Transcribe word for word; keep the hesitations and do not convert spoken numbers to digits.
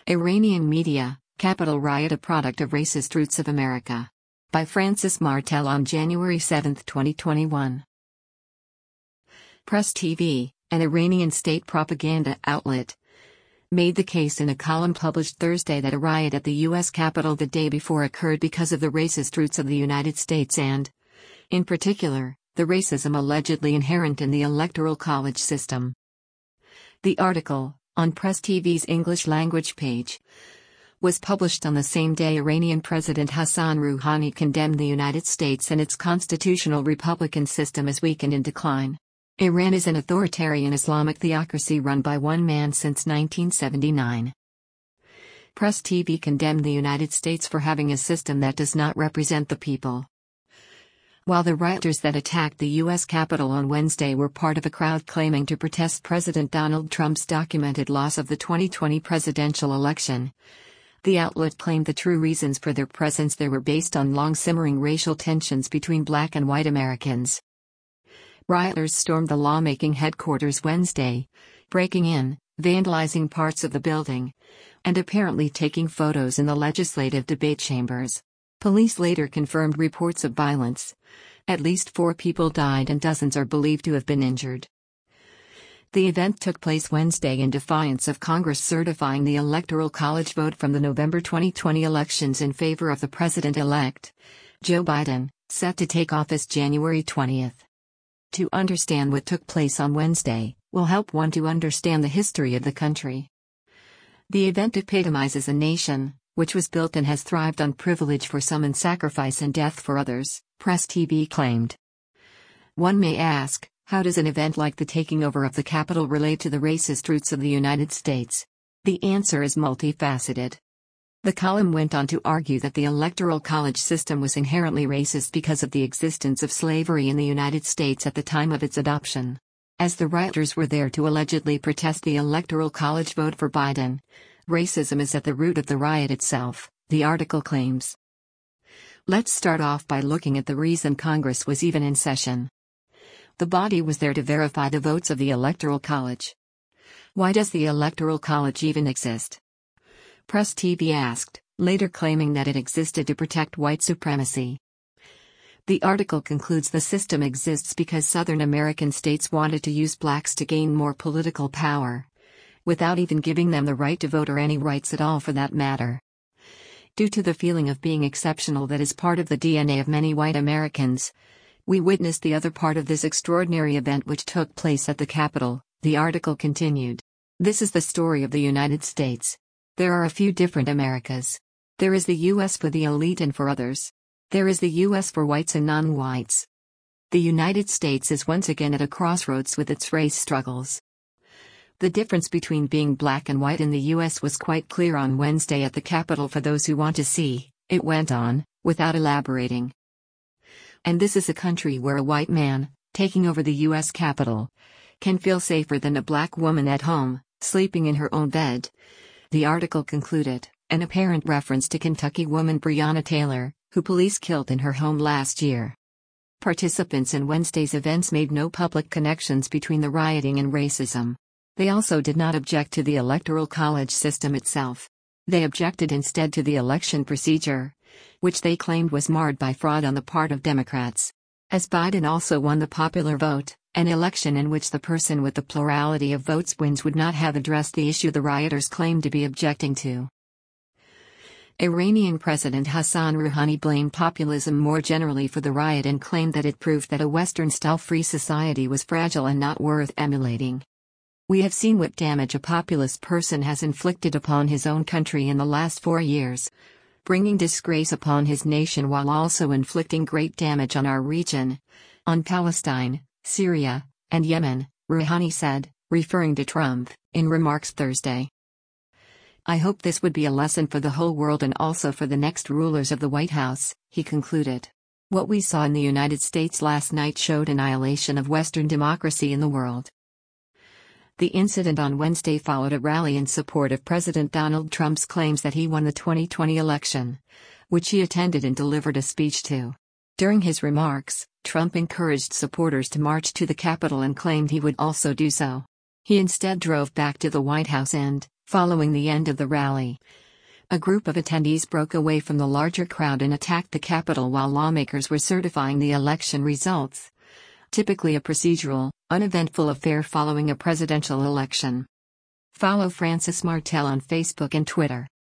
Iranian Media, Capitol Riot, a product of racist roots of America. By Francis Martel on January seventh, twenty twenty-one. Press T V, an Iranian state propaganda outlet, made the case in a column published Thursday that a riot at the U S Capitol the day before occurred because of the racist roots of the United States and, in particular, the racism allegedly inherent in the Electoral College system. The article, on Press T V's English language page, was published on the same day Iranian President Hassan Rouhani condemned the United States and its constitutional republican system as weak and in decline. Iran is an authoritarian Islamic theocracy run by one man since nineteen seventy-nine. Press T V condemned the United States for having a system that does not represent the people. While the rioters that attacked the U S Capitol on Wednesday were part of a crowd claiming to protest President Donald Trump's documented loss of the twenty twenty presidential election, the outlet claimed the true reasons for their presence there were based on long-simmering racial tensions between black and white Americans. Rioters stormed the lawmaking headquarters Wednesday, breaking in, vandalizing parts of the building, and apparently taking photos in the legislative debate chambers. Police later confirmed reports of violence. At least four people died and dozens are believed to have been injured. The event took place Wednesday in defiance of Congress certifying the Electoral College vote from the November twenty twenty elections in favor of the president-elect, Joe Biden, set to take office January twentieth. To understand what took place on Wednesday will help one to understand the history of the country. The event epitomizes a nation which was built and has thrived on privilege for some and sacrifice and death for others, Press T V claimed. One may ask, how does an event like the taking over of the Capitol relate to the racist roots of the United States? The answer is multifaceted. The column went on to argue that the Electoral College system was inherently racist because of the existence of slavery in the United States at the time of its adoption. As the rioters were there to allegedly protest the Electoral College vote for Biden, racism is at the root of the riot itself, the article claims. Let's start off by looking at the reason Congress was even in session. The body was there to verify the votes of the Electoral College. Why does the Electoral College even exist? Press T V asked, later claiming that it existed to protect white supremacy. The article concludes the system exists because Southern American states wanted to use blacks to gain more political power, without even giving them the right to vote or any rights at all for that matter. Due to the feeling of being exceptional that is part of the D N A of many white Americans, we witnessed the other part of this extraordinary event which took place at the Capitol, the article continued. This is the story of the United States. There are a few different Americas. There is the U S for the elite and for others. There is the U S for whites and non-whites. The United States is once again at a crossroads with its race struggles. The difference between being black and white in the U S was quite clear on Wednesday at the Capitol for those who want to see, it went on, without elaborating. And this is a country where a white man, taking over the U S Capitol, can feel safer than a black woman at home, sleeping in her own bed. The article concluded, an apparent reference to Kentucky woman Breonna Taylor, who police killed in her home last year. Participants in Wednesday's events made no public connections between the rioting and racism. They also did not object to the Electoral College system itself. They objected instead to the election procedure, which they claimed was marred by fraud on the part of Democrats. As Biden also won the popular vote, an election in which the person with the plurality of votes wins would not have addressed the issue the rioters claimed to be objecting to. Iranian President Hassan Rouhani blamed populism more generally for the riot and claimed that it proved that a Western-style free society was fragile and not worth emulating. We have seen what damage a populist person has inflicted upon his own country in the last four years, bringing disgrace upon his nation while also inflicting great damage on our region, on Palestine, Syria, and Yemen, Rouhani said, referring to Trump, in remarks Thursday. I hope this would be a lesson for the whole world and also for the next rulers of the White House, he concluded. What we saw in the United States last night showed annihilation of Western democracy in the world. The incident on Wednesday followed a rally in support of President Donald Trump's claims that he won the twenty twenty election, which he attended and delivered a speech to. During his remarks, Trump encouraged supporters to march to the Capitol and claimed he would also do so. He instead drove back to the White House and, Following the end of the rally, a group of attendees broke away from the larger crowd and attacked the Capitol while lawmakers were certifying the election results. Typically a procedural, uneventful affair following a presidential election. Follow Francis Martel on Facebook and Twitter.